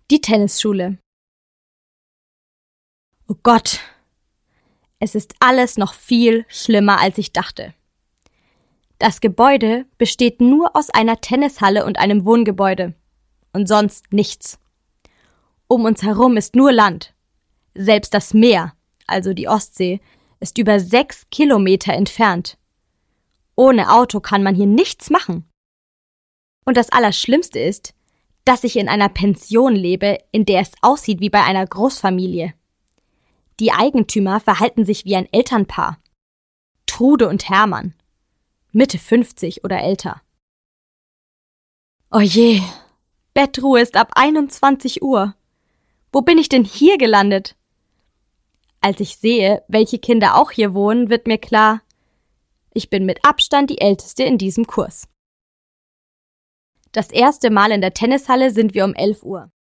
Die Tennisschule. Oh Gott, es ist alles noch viel schlimmer, als ich dachte. Das Gebäude besteht nur aus einer Tennishalle und einem Wohngebäude und sonst nichts. Um uns herum ist nur Land. Selbst das Meer, also die Ostsee, ist über 6 Kilometer entfernt. Ohne Auto kann man hier nichts machen. Und das Allerschlimmste ist, dass ich in einer Pension lebe, in der es aussieht wie bei einer Großfamilie. Die Eigentümer verhalten sich wie ein Elternpaar. Trude und Hermann. Mitte 50 oder älter. Oje, Bettruhe ist ab 21 Uhr. Wo bin ich denn hier gelandet? Als ich sehe, welche Kinder auch hier wohnen, wird mir klar, ich bin mit Abstand die Älteste in diesem Kurs. Das erste Mal in der Tennishalle sind wir um 11 Uhr.